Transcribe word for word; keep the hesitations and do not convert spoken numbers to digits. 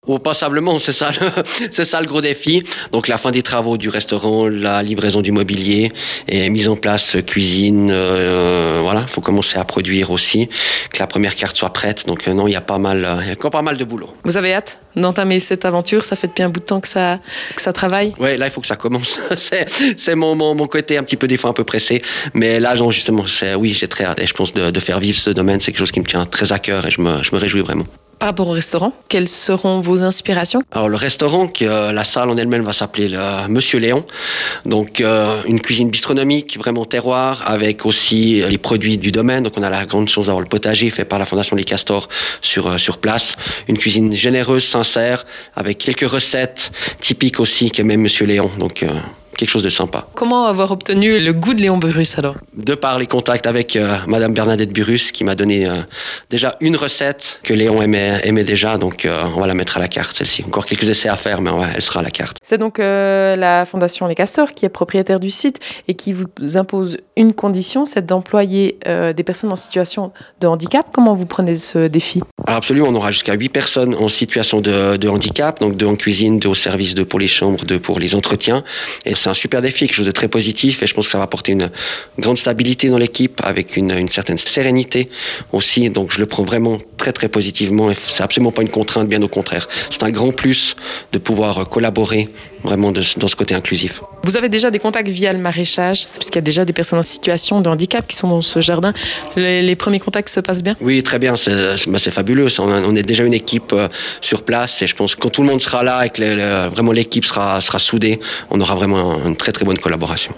Oh, passablement, c'est ça, le, c'est ça le gros défi. Donc la fin des travaux du restaurant, la livraison du mobilier et mise en place cuisine. Euh, voilà, il faut commencer à produire aussi, que la première carte soit prête. Donc euh, non, il y a pas mal, il y a encore pas mal de boulot. Vous avez hâte d'entamer cette aventure? Ça fait depuis un bout de temps que ça, que ça travaille. Ouais, là il faut que ça commence. c'est c'est mon, mon, mon côté un petit peu des fois un peu pressé, mais là genre, justement, c'est, oui, j'ai très hâte. Et je pense de, de faire vivre ce domaine, c'est quelque chose qui me tient très à cœur et je me, je me réjouis vraiment. Par rapport au restaurant, quelles seront vos inspirations? Alors le restaurant, que euh, la salle en elle-même va s'appeler le Monsieur Léon. Donc euh, une cuisine bistronomique, vraiment terroir, avec aussi les produits du domaine. Donc on a la grande chance d'avoir le potager fait par la Fondation Les Castors sur, euh, sur place. Une cuisine généreuse, sincère, avec quelques recettes typiques aussi que même Monsieur Léon. Donc euh, quelque chose de sympa. Comment avoir obtenu le goût de Léon Burrus alors? De par les contacts avec euh, Madame Bernadette Burrus, qui m'a donné euh, déjà une recette que Léon aimait, aimait déjà, donc euh, on va la mettre à la carte celle-ci. Encore quelques essais à faire, mais ouais, elle sera à la carte. C'est donc euh, la Fondation Les Castors qui est propriétaire du site et qui vous impose une condition, c'est d'employer euh, des personnes en situation de handicap. Comment vous prenez ce défi? Alors absolument, on aura jusqu'à huit personnes en situation de, de handicap, donc deux en cuisine, deux au service, deux pour les chambres, deux pour les entretiens. Et c'est un super défi, quelque chose de très positif, et je pense que ça va apporter une grande stabilité dans l'équipe, avec une, une certaine sérénité aussi. Donc je le prends vraiment très très positivement, et c'est absolument pas une contrainte, bien au contraire. C'est un grand plus de pouvoir collaborer vraiment de, dans ce côté inclusif. Vous avez déjà des contacts via le maraîchage, puisqu'il y a déjà des personnes en situation de handicap qui sont dans ce jardin. Les, les premiers contacts se passent bien? Oui, très bien, c'est, c'est, c'est fabuleux. On, a, on est déjà une équipe euh, sur place, et je pense que quand tout le monde sera là et que les, les, vraiment l'équipe sera, sera soudée, on aura vraiment une très très bonne collaboration.